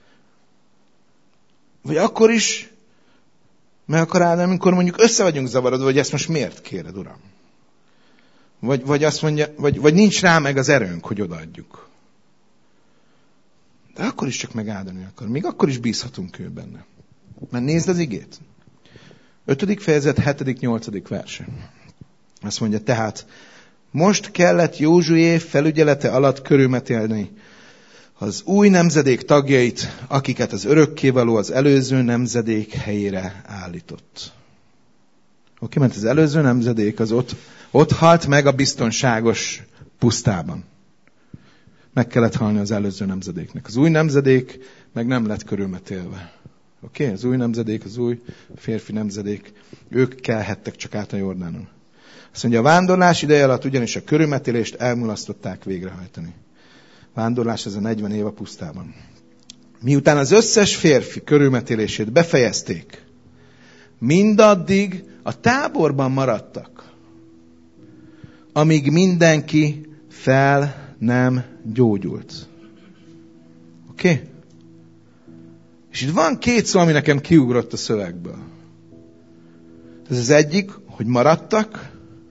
vagy akkor is meg akar áldani, amikor mondjuk össze vagyunk zavarodva, hogy ezt most miért kéred, Uram? Vagy azt mondja, vagy nincs rá meg az erőnk, hogy odaadjuk. De akkor is csak megáldani akar. Még akkor is bízhatunk ő benne. Mert nézd az igét. 5. fejezet, 7.-8. verse. Azt mondja, tehát most kellett Józsué felügyelete alatt körülmetélni az új nemzedék tagjait, akiket az örökkévaló az előző nemzedék helyére állított. Oké, mert az előző nemzedék az ott halt meg a biztonságos pusztában. Meg kellett halni az előző nemzedéknek. Az új nemzedék meg nem lett körülmetélve. Oké? Az új nemzedék, az új férfi nemzedék, ők kelhettek csak át a Jordánon. Azt mondja, a vándorlás ideje alatt ugyanis a körülmetélést elmulasztották végrehajtani. Vándorlás ez a 40 év a pusztában. Miután az összes férfi körülmetélését befejezték, mindaddig a táborban maradtak, amíg mindenki fel nem gyógyult. Oké? És itt van 2 szó, ami nekem kiugrott a szövegből. Ez az egyik, hogy maradtak,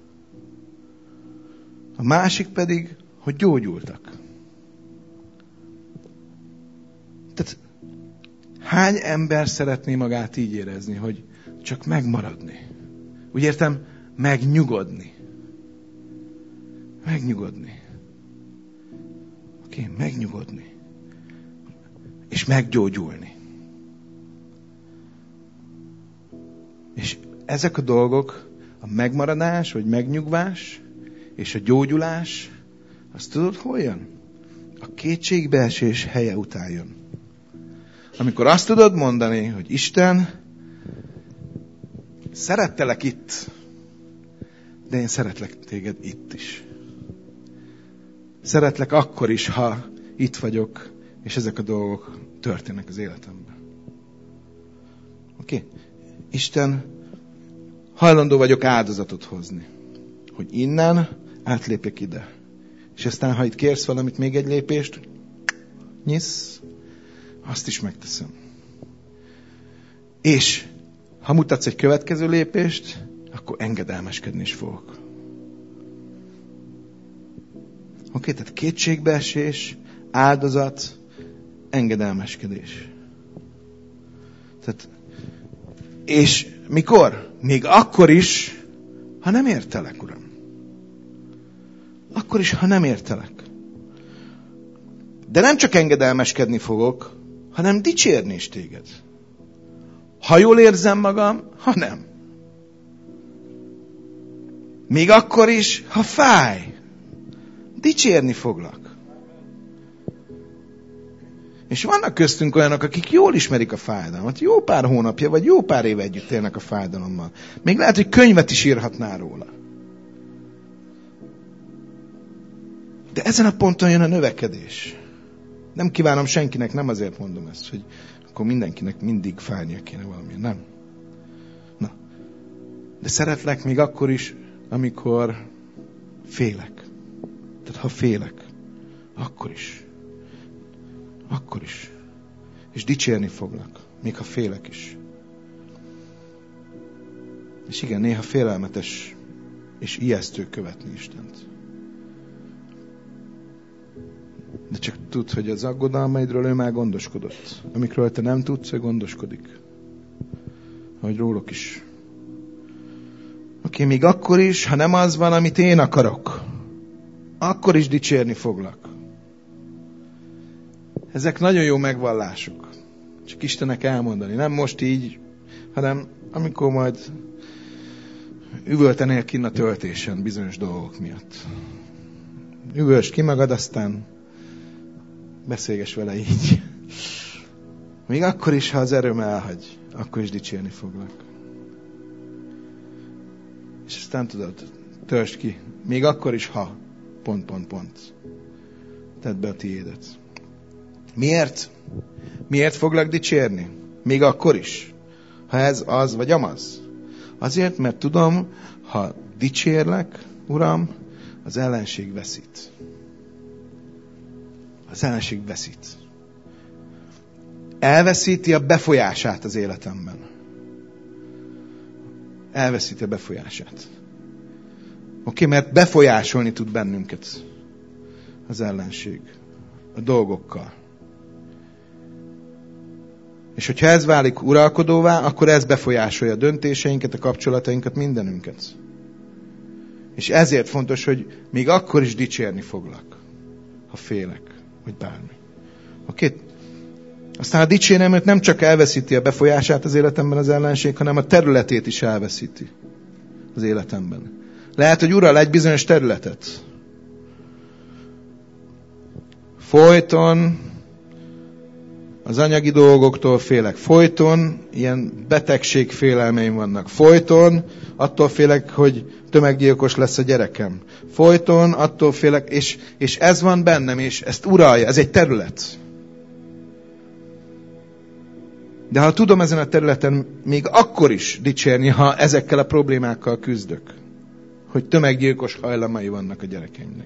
a másik pedig, hogy gyógyultak. Tehát hány ember szeretné magát így érezni, hogy csak megmaradni? Úgy értem, megnyugodni. Megnyugodni. Oké, megnyugodni. És meggyógyulni. És ezek a dolgok, a megmaradás, vagy megnyugvás, és a gyógyulás, azt tudod, hol jön? A kétségbeesés helye után jön. Amikor azt tudod mondani, hogy Isten, szerettelek itt, de én szeretlek téged itt is. Szeretlek akkor is, ha itt vagyok, és ezek a dolgok történnek az életemben. Oké? Isten, hajlandó vagyok áldozatot hozni, hogy innen átlépjek ide. És aztán, ha itt kérsz valamit, még egy lépést, nyisz, azt is megteszem. És ha mutatsz egy következő lépést, akkor engedelmeskedni is fogok. Oké, tehát kétségbeesés, áldozat, engedelmeskedés. Tehát, és mikor? Még akkor is, ha nem értelek, Uram. Akkor is, ha nem értelek. De nem csak engedelmeskedni fogok, hanem dicsérni is téged. Ha jól érzem magam, ha nem. Még akkor is, ha fáj, dicsérni foglak. És vannak köztünk olyanok, akik jól ismerik a fájdalmat. Jó pár hónapja, vagy jó pár éve együtt élnek a fájdalommal. Még lehet, hogy könyvet is írhatná róla. De ezen a ponton jön a növekedés. Nem kívánom senkinek, nem azért mondom ezt, hogy akkor mindenkinek mindig fájnia kéne valami. Nem. Na. De szeretlek még akkor is, amikor félek. Tehát ha félek, akkor is. Akkor is. És dicsérni foglak, még ha félek is. És igen, néha félelmetes és ijesztő követni Istent. De csak tudd, hogy az aggodalmaidról ő már gondoskodott. Amikről te nem tudsz, ő gondoskodik. Ahogy róluk is. Oké, még akkor is, ha nem az van, amit én akarok, akkor is dicsérni foglak. Ezek nagyon jó megvallások. Csak Istennek elmondani. Nem most így, hanem amikor majd üvöltenél kinn a töltésen bizonyos dolgok miatt. Üvöltsd ki magad, aztán beszélgess vele így. Még akkor is, ha az erőm elhagy, akkor is dicsérni foglak. És aztán tudod, töltsd ki. Még akkor is, ha... ... Tedd be a tiédet. Miért? Miért foglak dicsérni? Még akkor is. Ha ez az, vagy amaz. Azért, mert tudom, ha dicsérlek, Uram, az ellenség veszít. Az ellenség veszít. Elveszíti a befolyását az életemben. Elveszíti a befolyását. Oké, mert befolyásolni tud bennünket az ellenség. A dolgokkal. És hogyha ez válik uralkodóvá, akkor ez befolyásolja a döntéseinket, a kapcsolatainkat, mindenünket. És ezért fontos, hogy még akkor is dicsérni foglak, ha félek, vagy bármi. Oké? Aztán a dicsérelmet nem csak elveszíti a befolyását az életemben az ellenség, hanem a területét is elveszíti az életemben. Lehet, hogy ural egy bizonyos területet. Folyton az anyagi dolgoktól félek. Folyton ilyen betegség félelmeim vannak. Folyton attól félek, hogy tömeggyilkos lesz a gyerekem. Folyton attól félek, és ez van bennem, és ezt uralja. Ez egy terület. De ha tudom ezen a területen még akkor is dicsérni, ha ezekkel a problémákkal küzdök, hogy tömeggyilkos hajlamai vannak a gyerekeimnek,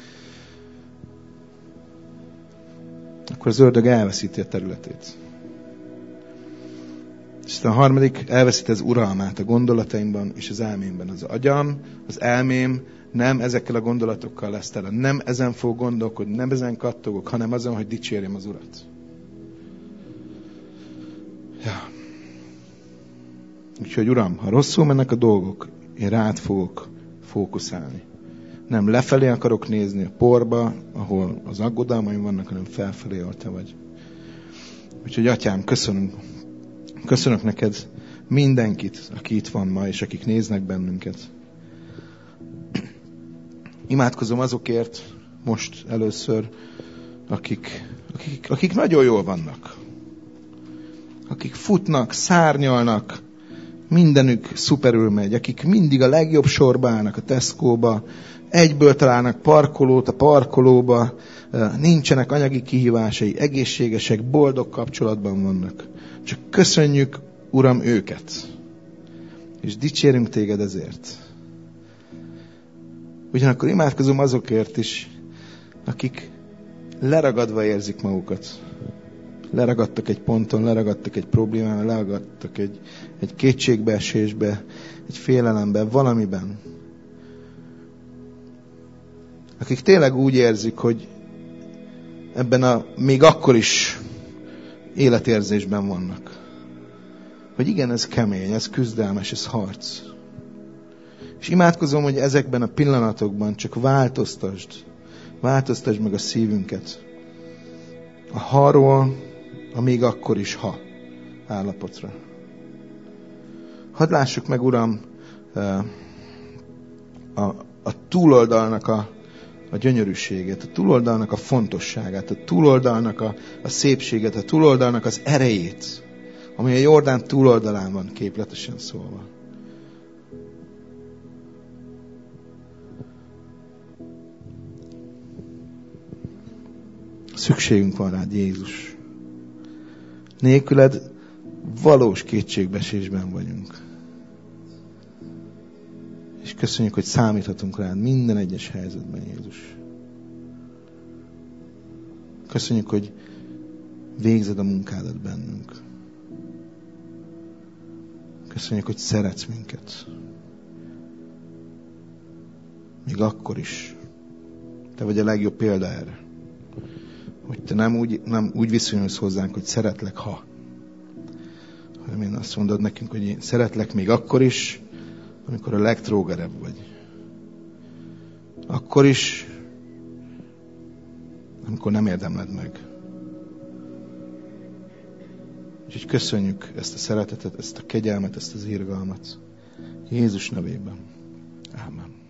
akkor az ördög elveszíti a területét. És a harmadik, elveszíti az uralmát a gondolataimban és az elmémben. Az agyam, az elmém nem ezekkel a gondolatokkal lesz tele. Nem ezen fog gondolkodni, nem ezen kattogok, hanem azon, hogy dicsérjem az Urat. Ja. Úgyhogy Uram, ha rosszul mennek a dolgok, én rád fogok fókuszálni. Nem lefelé akarok nézni a porba, ahol az aggodalmaim vannak, hanem felfelé, ahol te vagy. Úgyhogy Atyám, köszönök neked mindenkit, aki itt van ma, és akik néznek bennünket. Imádkozom azokért most először, akik nagyon jól vannak. Akik futnak, szárnyalnak, mindenük szuperül megy, akik mindig a legjobb sorba állnak a Tesco-ba, egyből találnak parkolót a parkolóba, nincsenek anyagi kihívásai, egészségesek, boldog kapcsolatban vannak. Csak köszönjük, Uram, őket. És dicsérünk téged ezért. Ugyanakkor imádkozom azokért is, akik leragadva érzik magukat. Leragadtak egy ponton, leragadtak egy problémában, leragadtak egy kétségbeesésbe, egy félelemben, valamiben. Akik tényleg úgy érzik, hogy ebben a még akkor is életérzésben vannak. Hogy igen, ez kemény, ez küzdelmes, ez harc. És imádkozom, hogy ezekben a pillanatokban csak változtasd meg a szívünket. A halról, a még akkor is ha állapotra. Hadd lássuk meg, Uram, a túloldalnak a gyönyörűségét, a túloldalnak a fontosságát, a túloldalnak a szépséget, a túloldalnak az erejét, ami a Jordán túloldalán van, képletesen szólva. Szükségünk van rád, Jézus. Nélküled valós kétségbeesésben vagyunk. És köszönjük, hogy számíthatunk rád minden egyes helyzetben, Jézus. Köszönjük, hogy végzed a munkádat bennünk. Köszönjük, hogy szeretsz minket. Még akkor is. Te vagy a legjobb példa erre. Hogy te nem úgy viszonyulsz hozzánk, hogy szeretlek, ha. Hanem én azt mondod nekünk, hogy én szeretlek még akkor is, amikor a legtrógerebb vagy. Akkor is, amikor nem érdemled meg. Úgyhogy köszönjük ezt a szeretetet, ezt a kegyelmet, ezt az irgalmat. Jézus nevében. Ámen.